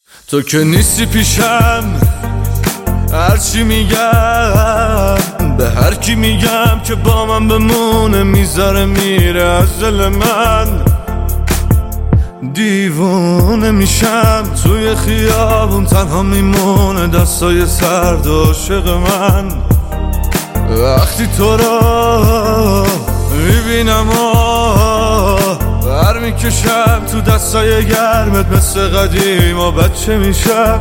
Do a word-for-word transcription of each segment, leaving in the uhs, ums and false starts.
تو که نیستی پیشم، هرچی میگم به هر کی میگم که با من بمونه میذاره میره از دل من. دیوونه میشم توی خیابون تنها میمونه دستای سرد عاشق من. وقتی تو را میبینم بر میکشم تو دستای گرمت مثل قدیم و بچه میشم.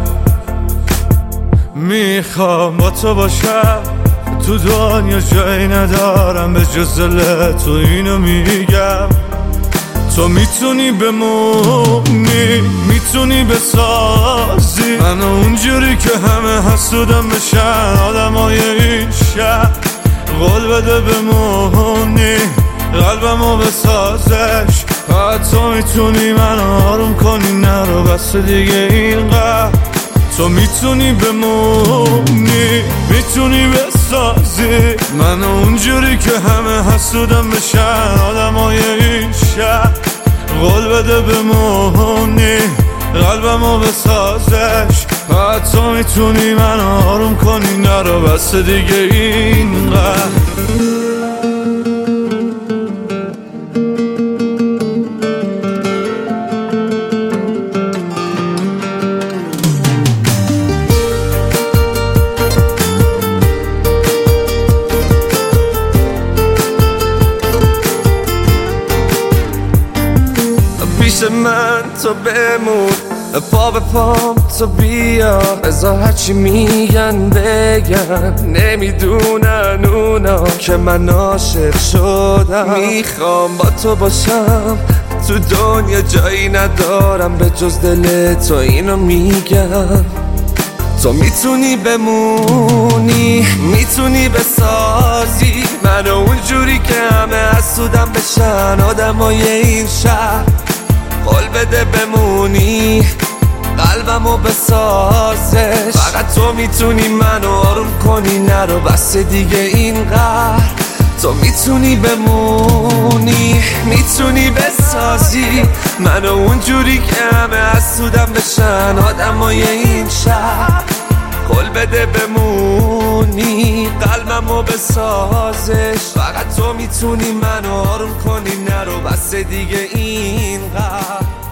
میخوام با تو باشم، تو دنیا جایی ندارم به جز دل تو، اینو میگم. تو میتونی بمونی، میتونی بسازی منو اونجوری که همه حسودم بشن آدمای این شهر. قول بده بمونی، قلبمو بسازش. تو میتونی منو آروم کنی، نرو بس دیگه اینقدر. تو میتونی بمونی، میتونی بسازی منو اونجوری که همه حسودم بشن آدمای این شهر. قول بده بمونی، قلبمو بسازش. تو میتونی منو آروم کنی، نرو بس دیگه اینقدر. پیش من تو بمون، پا به پام تو بیا، بذار هرچی میگن بگن. نمیدونن اونا که من عاشق شدم. میخوام با تو باشم، تو دنیا جایی ندارم به جز دل تو، اینو میگم. تو میتونی بمونی، میتونی بسازی منو اونجوری که همه حسودم بشن آدمای این شهر. قول بده بمونی، قلبمو بسازش. فقط تو میتونی منو آروم کنی، نرو بس دیگه اینقدر. تو میتونی بمونی، میتونی بسازی منو اونجوری که همه حسودم بشن آدمای این شهر. قول بده بمونی، قلبمو بسازش. فقط تو میتونی منو آروم کنی، نرو بس دیگه اینقدر.